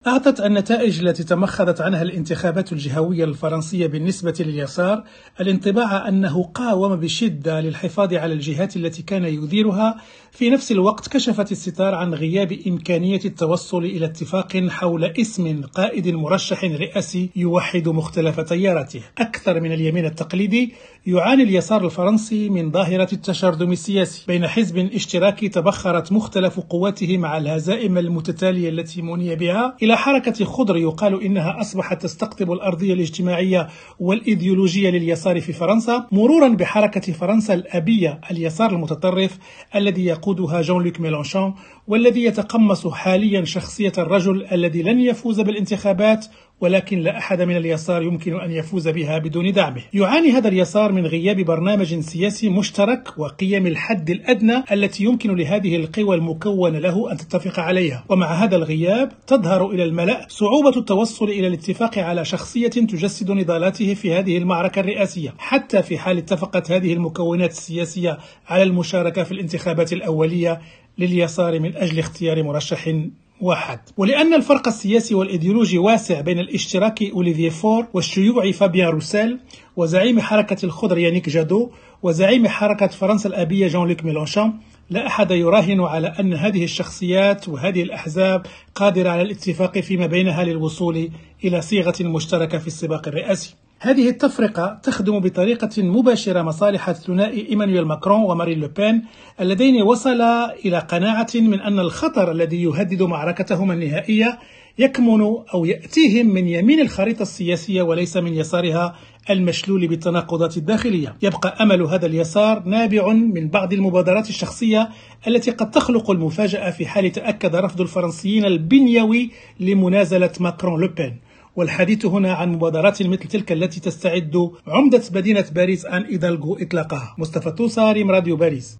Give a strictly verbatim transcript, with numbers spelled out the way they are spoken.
أعطت النتائج التي تمخضت عنها الانتخابات الجهوية الفرنسية بالنسبة لليسار الانطباع أنه قاوم بشدة للحفاظ على الجهات التي كان يديرها. في نفس الوقت كشفت الستار عن غياب إمكانية التوصل إلى اتفاق حول اسم قائد مرشح رئاسي يوحد مختلف تياراته. أكثر من اليمين التقليدي، يعاني اليسار الفرنسي من ظاهرة التشرذم السياسي بين حزب اشتراكي تبخرت مختلف قواته مع الهزائم المتتالية التي مني بها، إلى حركة خضر يقال إنها أصبحت تستقطب الأرضية الاجتماعية والإيديولوجية لليسار في فرنسا، مرورا بحركة فرنسا الأبية اليسار المتطرف الذي يقودها جون لوك ميلانشون، والذي يتقمص حاليا شخصية الرجل الذي لن يفوز بالانتخابات ولكن لا أحد من اليسار يمكن أن يفوز بها بدون دعمه. يعاني هذا اليسار من غياب برنامج سياسي مشترك وقيم الحد الأدنى التي يمكن لهذه القوى المكونة له أن تتفق عليها، ومع هذا الغياب تظهر إلى الملأ صعوبة التوصل إلى الاتفاق على شخصية تجسد نضالاته في هذه المعركة الرئاسية، حتى في حال اتفقت هذه المكونات السياسية على المشاركة في الانتخابات الأولية لليسار من أجل اختيار مرشح واحد. ولأن الفرق السياسي والإيديولوجي واسع بين الاشتراكي أوليفيه فور والشيوعي فابيان روسيل وزعيم حركة الخضر يانيك جادو وزعيم حركة فرنسا الأبية جون لوك ميلانشون، لا أحد يراهن على أن هذه الشخصيات وهذه الأحزاب قادرة على الاتفاق فيما بينها للوصول إلى صيغة مشتركة في السباق الرئاسي. هذه التفرقة تخدم بطريقة مباشرة مصالح الثنائي إيمانويل ماكرون ومارين لوبين، اللذين وصلا إلى قناعة من أن الخطر الذي يهدد معركتهما النهائية يكمن أو يأتيهم من يمين الخريطة السياسية وليس من يسارها المشلول بالتناقضات الداخلية. يبقى أمل هذا اليسار نابع من بعض المبادرات الشخصية التي قد تخلق المفاجأة في حال تأكد رفض الفرنسيين البنيوي لمنازلة ماكرون لوبين. والحديث هنا عن مبادرات مثل تلك التي تستعد عمدة مدينة باريس أن إيدالغو إطلاقها. مصطفى توساري، راديو باريس.